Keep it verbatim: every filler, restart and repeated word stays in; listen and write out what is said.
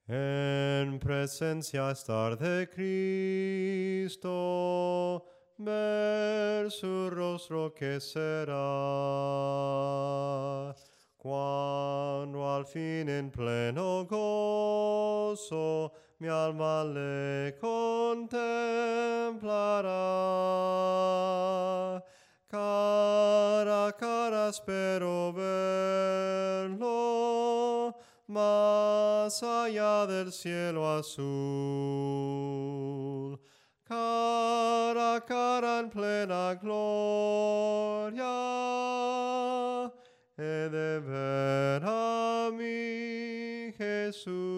En presencia estar de Cristo, ver su rostro que será, cuando al fin en pleno gozo mi alma le contemplará. Cara a cara espero verlo, más allá del cielo azul. Cara a cara en plena gloria, he de ver a mi Jesús.